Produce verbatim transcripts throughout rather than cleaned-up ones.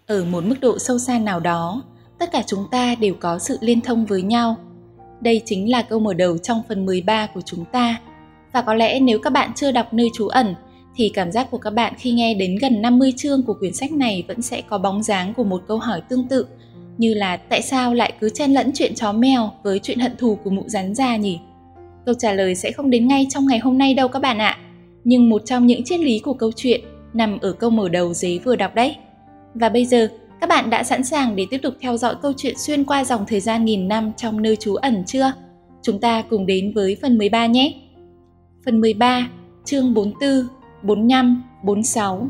Ở một mức độ sâu xa nào đó, tất cả chúng ta đều có sự liên thông với nhau. Đây chính là câu mở đầu trong phần mười ba của chúng ta. Và có lẽ nếu các bạn chưa đọc Nơi Trú Ẩn, thì cảm giác của các bạn khi nghe đến gần năm mươi chương của quyển sách này vẫn sẽ có bóng dáng của một câu hỏi tương tự, như là tại sao lại cứ chen lẫn chuyện chó mèo với chuyện hận thù của mụ rắn già nhỉ? Câu trả lời sẽ không đến ngay trong ngày hôm nay đâu các bạn ạ. Nhưng một trong những triết lý của câu chuyện nằm ở câu mở đầu Dế vừa đọc đấy. Và bây giờ, các bạn đã sẵn sàng để tiếp tục theo dõi câu chuyện xuyên qua dòng thời gian nghìn năm trong Nơi Trú Ẩn chưa? Chúng ta cùng đến với phần mười ba nhé. Phần mười ba, chương bốn mươi tư, bốn mươi lăm, bốn mươi sáu.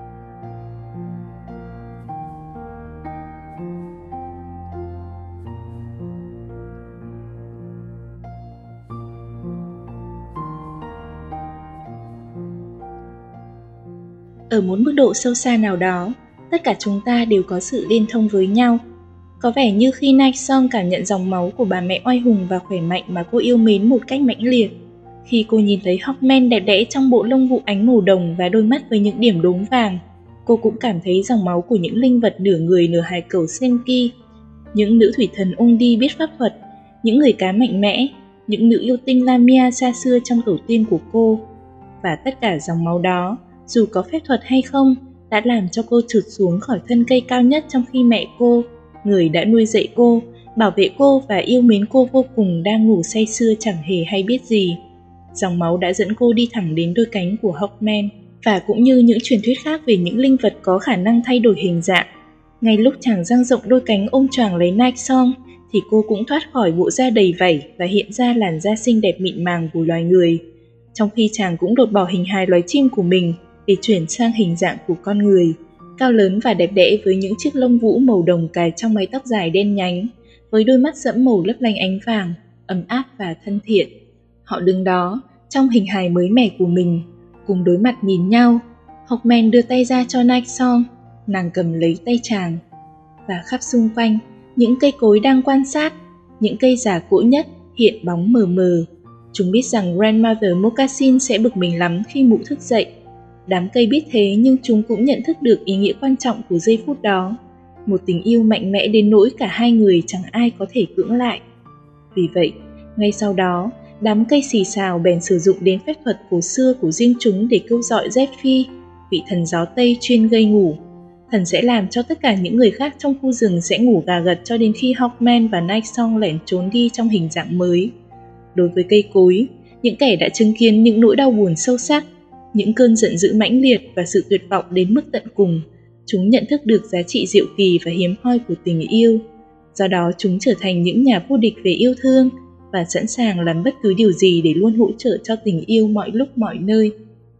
Ở một mức độ sâu xa nào đó, tất cả chúng ta đều có sự liên thông với nhau. Có vẻ như khi Nai Song cảm nhận dòng máu của bà mẹ oai hùng và khỏe mạnh mà cô yêu mến một cách mãnh liệt. Khi cô nhìn thấy Hawkman đẹp đẽ trong bộ lông vũ ánh màu đồng và đôi mắt với những điểm đốm vàng, cô cũng cảm thấy dòng máu của những linh vật nửa người nửa hải cẩu Senki, những nữ thủy thần Ondi biết pháp thuật, những người cá mạnh mẽ, những nữ yêu tinh Lamia xa xưa trong tổ tiên của cô. Và tất cả dòng máu đó, dù có phép thuật hay không, đã làm cho cô trượt xuống khỏi thân cây cao nhất trong khi mẹ cô, người đã nuôi dạy cô, bảo vệ cô và yêu mến cô vô cùng, đang ngủ say sưa chẳng hề hay biết gì. Dòng máu đã dẫn cô đi thẳng đến đôi cánh của Hawkman, và cũng như những truyền thuyết khác về những linh vật có khả năng thay đổi hình dạng. Ngay lúc chàng dang rộng đôi cánh ôm choàng lấy Nai Song, thì cô cũng thoát khỏi bộ da đầy vảy và hiện ra làn da xinh đẹp mịn màng của loài người, trong khi chàng cũng lột bỏ hình hài loài chim của mình để chuyển sang hình dạng của con người, cao lớn và đẹp đẽ với những chiếc lông vũ màu đồng cài trong mái tóc dài đen nhánh, với đôi mắt sẫm màu lấp lánh ánh vàng, ấm áp và thân thiện. Họ đứng đó, trong hình hài mới mẻ của mình, cùng đối mặt nhìn nhau. Hawkman đưa tay ra cho Nai Song, nàng cầm lấy tay chàng. Và khắp xung quanh, những cây cối đang quan sát, những cây già cỗi nhất hiện bóng mờ mờ. Chúng biết rằng Grandmother Moccasin sẽ bực mình lắm khi mụ thức dậy. Đám cây biết thế nhưng chúng cũng nhận thức được ý nghĩa quan trọng của giây phút đó. Một tình yêu mạnh mẽ đến nỗi cả hai người chẳng ai có thể cưỡng lại. Vì vậy, ngay sau đó, đám cây xì xào bèn sử dụng đến phép thuật cổ xưa của riêng chúng để kêu dọi Zephyr, vị thần gió Tây chuyên gây ngủ. Thần sẽ làm cho tất cả những người khác trong khu rừng sẽ ngủ gà gật cho đến khi Hawkman và Nai Song lẻn trốn đi trong hình dạng mới. Đối với cây cối, những kẻ đã chứng kiến những nỗi đau buồn sâu sắc, những cơn giận dữ mãnh liệt và sự tuyệt vọng đến mức tận cùng, chúng nhận thức được giá trị diệu kỳ và hiếm hoi của tình yêu. Do đó chúng trở thành những nhà vô địch về yêu thương và sẵn sàng làm bất cứ điều gì để luôn hỗ trợ cho tình yêu mọi lúc mọi nơi.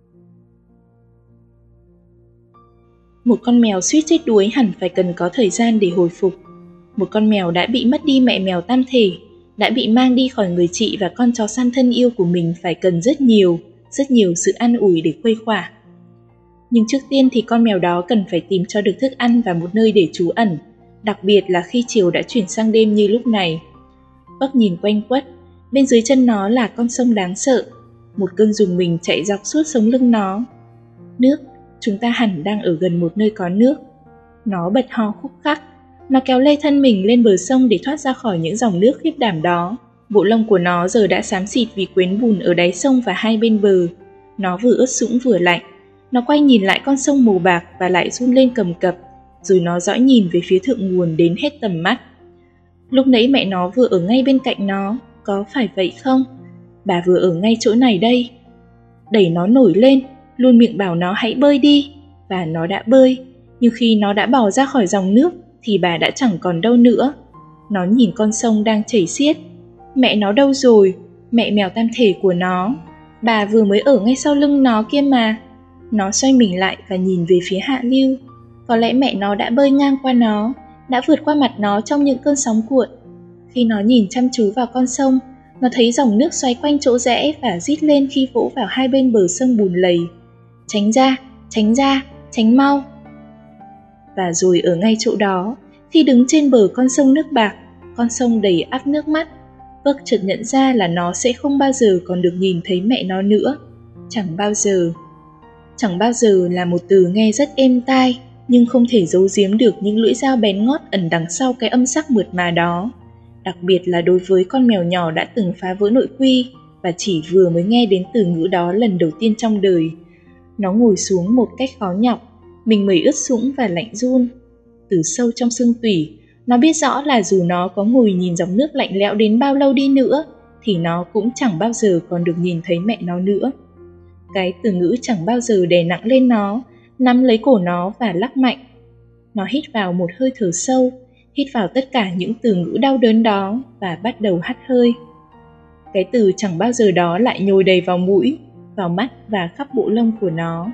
Một con mèo suýt chết đuối hẳn phải cần có thời gian để hồi phục. Một con mèo đã bị mất đi mẹ mèo tam thể, đã bị mang đi khỏi người chị và con chó săn thân yêu của mình phải cần rất nhiều, rất nhiều sự an ủi để khuây khỏa. Nhưng trước tiên thì con mèo đó cần phải tìm cho được thức ăn và một nơi để trú ẩn, đặc biệt là khi chiều đã chuyển sang đêm như lúc này. Buck nhìn quanh quất, bên dưới chân nó là con sông đáng sợ, một cơn rùng mình chạy dọc suốt sống lưng nó. Nước, chúng ta hẳn đang ở gần một nơi có nước. Nó bật ho khúc khắc, nó kéo lê thân mình lên bờ sông để thoát ra khỏi những dòng nước khiếp đảm đó. Bộ lông của nó giờ đã xám xịt vì quến bùn ở đáy sông và hai bên bờ. Nó vừa ướt sũng vừa lạnh. Nó quay nhìn lại con sông màu bạc và lại run lên cầm cập, rồi nó dõi nhìn về phía thượng nguồn đến hết tầm mắt. Lúc nãy mẹ nó vừa ở ngay bên cạnh nó, có phải vậy không? Bà vừa ở ngay chỗ này đây. Đẩy nó nổi lên, luôn miệng bảo nó hãy bơi đi, và nó đã bơi. Nhưng khi nó đã bò ra khỏi dòng nước thì bà đã chẳng còn đâu nữa. Nó nhìn con sông đang chảy xiết. Mẹ nó đâu rồi? Mẹ mèo tam thể của nó. Bà vừa mới ở ngay sau lưng nó kia mà. Nó xoay mình lại và nhìn về phía hạ lưu. Có lẽ mẹ nó đã bơi ngang qua nó, đã vượt qua mặt nó trong những cơn sóng cuộn. Khi nó nhìn chăm chú vào con sông, nó thấy dòng nước xoáy quanh chỗ rẽ và rít lên khi vỗ vào hai bên bờ sông bùn lầy. Tránh ra, tránh ra, tránh mau. Và rồi ở ngay chỗ đó, khi đứng trên bờ con sông nước bạc, con sông đầy ắp nước mắt, Buck chợt nhận ra là nó sẽ không bao giờ còn được nhìn thấy mẹ nó nữa. Chẳng bao giờ. Chẳng bao giờ là một từ nghe rất êm tai, nhưng không thể giấu giếm được những lưỡi dao bén ngót ẩn đằng sau cái âm sắc mượt mà đó, đặc biệt là đối với con mèo nhỏ đã từng phá vỡ nội quy và chỉ vừa mới nghe đến từ ngữ đó lần đầu tiên trong đời. Nó ngồi xuống một cách khó nhọc, mình mẩy ướt sũng và lạnh run. Từ sâu trong xương tủy, nó biết rõ là dù nó có ngồi nhìn dòng nước lạnh lẽo đến bao lâu đi nữa, thì nó cũng chẳng bao giờ còn được nhìn thấy mẹ nó nữa. Cái từ ngữ chẳng bao giờ đè nặng lên nó, nắm lấy cổ nó và lắc mạnh. Nó hít vào một hơi thở sâu, hít vào tất cả những từ ngữ đau đớn đó và bắt đầu hắt hơi. Cái từ chẳng bao giờ đó lại nhồi đầy vào mũi, vào mắt và khắp bộ lông của nó.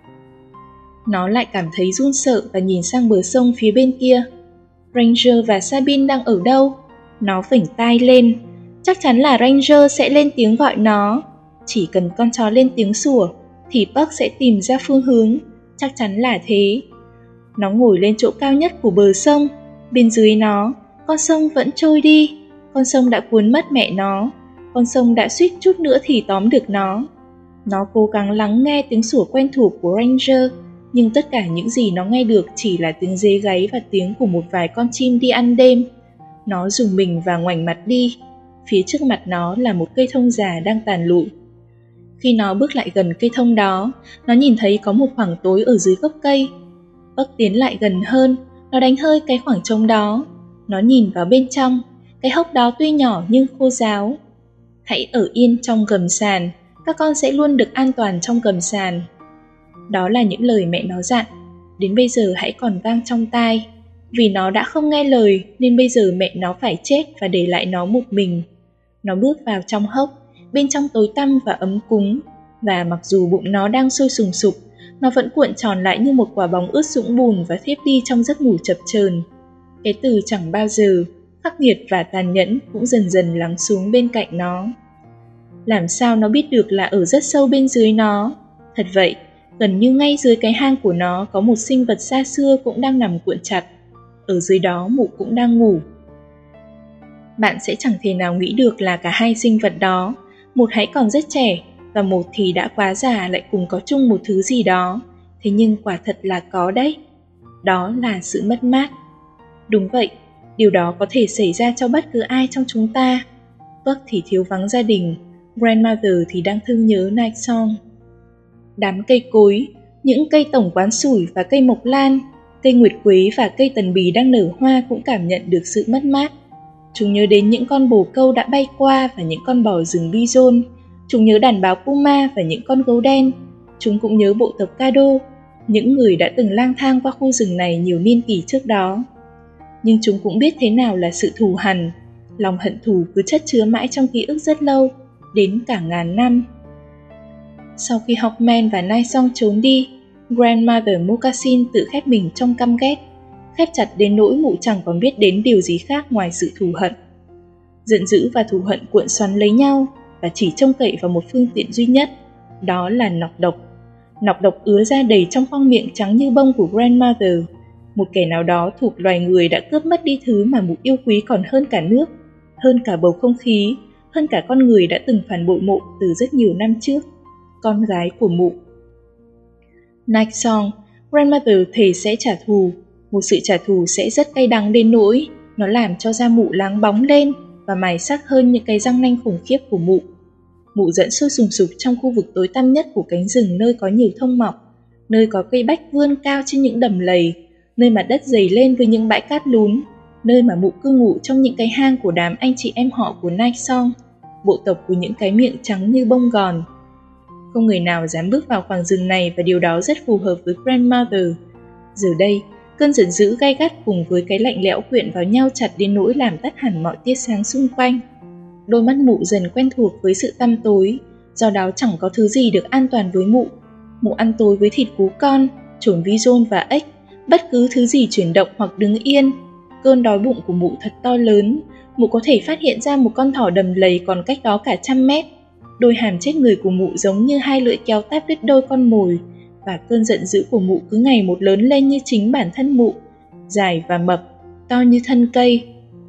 Nó lại cảm thấy run sợ và nhìn sang bờ sông phía bên kia. Ranger và Sabine đang ở đâu? Nó phỉnh tai lên. Chắc chắn là Ranger sẽ lên tiếng gọi nó. Chỉ cần con chó lên tiếng sủa, thì Puck sẽ tìm ra phương hướng. Chắc chắn là thế. Nó ngồi lên chỗ cao nhất của bờ sông. Bên dưới nó, con sông vẫn trôi đi. Con sông đã cuốn mất mẹ nó. Con sông đã suýt chút nữa thì tóm được nó. Nó cố gắng lắng nghe tiếng sủa quen thuộc của Ranger, nhưng tất cả những gì nó nghe được chỉ là tiếng dế gáy và tiếng của một vài con chim đi ăn đêm. Nó rùng mình và ngoảnh mặt đi. Phía trước mặt nó là một cây thông già đang tàn lụi. Khi nó bước lại gần cây thông đó, nó nhìn thấy có một khoảng tối ở dưới gốc cây. Puck tiến lại gần hơn, nó đánh hơi cái khoảng trống đó. Nó nhìn vào bên trong, cái hốc đó tuy nhỏ nhưng khô ráo. Hãy ở yên trong gầm sàn, các con sẽ luôn được an toàn trong gầm sàn. Đó là những lời mẹ nó dặn, đến bây giờ hãy còn vang trong tai. Vì nó đã không nghe lời nên bây giờ mẹ nó phải chết và để lại nó một mình. Nó bước vào trong hốc, bên trong tối tăm và ấm cúng, và mặc dù bụng nó đang sôi sùng sục, nó vẫn cuộn tròn lại như một quả bóng ướt sũng bùn và thiếp đi trong giấc ngủ chập chờn. Cái từ chẳng bao giờ, khắc nghiệt và tàn nhẫn cũng dần dần lắng xuống bên cạnh nó. Làm sao nó biết được là ở rất sâu bên dưới nó? Thật vậy, gần như ngay dưới cái hang của nó có một sinh vật xa xưa cũng đang nằm cuộn chặt. Ở dưới đó mụ cũng đang ngủ. Bạn sẽ chẳng thể nào nghĩ được là cả hai sinh vật đó, một hãy còn rất trẻ và một thì đã quá già lại cùng có chung một thứ gì đó. Thế nhưng quả thật là có đấy. Đó là sự mất mát. Đúng vậy, điều đó có thể xảy ra cho bất cứ ai trong chúng ta. Puck thì thiếu vắng gia đình, Grandmother thì đang thương nhớ Night Song. Đám cây cối, những cây tổng quán sủi và cây mộc lan, cây nguyệt quế và cây tần bì đang nở hoa cũng cảm nhận được sự mất mát. Chúng nhớ đến những con bồ câu đã bay qua và những con bò rừng bison. Chúng nhớ đàn báo puma và những con gấu đen. Chúng cũng nhớ bộ tộc Kado, những người đã từng lang thang qua khu rừng này nhiều niên kỷ trước đó. Nhưng chúng cũng biết thế nào là sự thù hằn. Lòng hận thù cứ chất chứa mãi trong ký ức rất lâu, đến cả ngàn năm. Sau khi Hawkman và Night Song trốn đi, Grandmother Moccasin tự khép mình trong căm ghét, khép chặt đến nỗi mụ chẳng còn biết đến điều gì khác ngoài sự thù hận. Giận dữ và thù hận cuộn xoắn lấy nhau và chỉ trông cậy vào một phương tiện duy nhất, đó là nọc độc. Nọc độc ứa ra đầy trong khoang miệng trắng như bông của Grandmother. Một kẻ nào đó thuộc loài người đã cướp mất đi thứ mà mụ yêu quý còn hơn cả nước, hơn cả bầu không khí, hơn cả con người đã từng phản bội mụ từ rất nhiều năm trước, con gái của mụ. Night Song, Grandmother thề sẽ trả thù, một sự trả thù sẽ rất cay đắng đến nỗi nó làm cho da mụ láng bóng lên và mài sắc hơn những cái răng nanh khủng khiếp của mụ. Mụ dẫn sôi sùng sục trong khu vực tối tăm nhất của cánh rừng nơi có nhiều thông mọc, nơi có cây bách vươn cao trên những đầm lầy, nơi mặt đất dày lên với những bãi cát lún, nơi mà mụ cư ngụ trong những cái hang của đám anh chị em họ của Night Song, bộ tộc của những cái miệng trắng như bông gòn. Không người nào dám bước vào khoảng rừng này và điều đó rất phù hợp với Grandmother. Giờ đây, cơn giận dữ gay gắt cùng với cái lạnh lẽo quyện vào nhau chặt đến nỗi làm tắt hẳn mọi tia sáng xung quanh. Đôi mắt mụ dần quen thuộc với sự tăm tối, do đó chẳng có thứ gì được an toàn với mụ. Mụ ăn tối với thịt cú con, trồn bison và ếch, bất cứ thứ gì chuyển động hoặc đứng yên. Cơn đói bụng của mụ thật to lớn, mụ có thể phát hiện ra một con thỏ đầm lầy còn cách đó cả trăm mét. Đôi hàm chết người của mụ giống như hai lưỡi kéo táp đứt đôi con mồi, và cơn giận dữ của mụ cứ ngày một lớn lên như chính bản thân mụ, dài và mập, to như thân cây.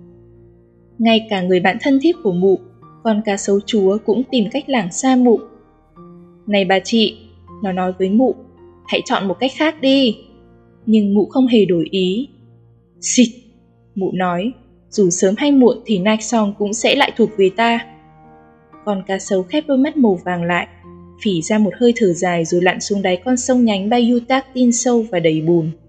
Ngay cả người bạn thân thiết của mụ, con cá sấu chúa cũng tìm cách lảng xa mụ. Này bà chị, nó nói với mụ, hãy chọn một cách khác đi. Nhưng mụ không hề đổi ý. Xịt, mụ nói, dù sớm hay muộn thì Naksong cũng sẽ lại thuộc về ta. Con cá sấu khép đôi mắt màu vàng lại, phỉ ra một hơi thở dài rồi lặn xuống đáy con sông nhánh Bayou Tac tin sâu và đầy bùn.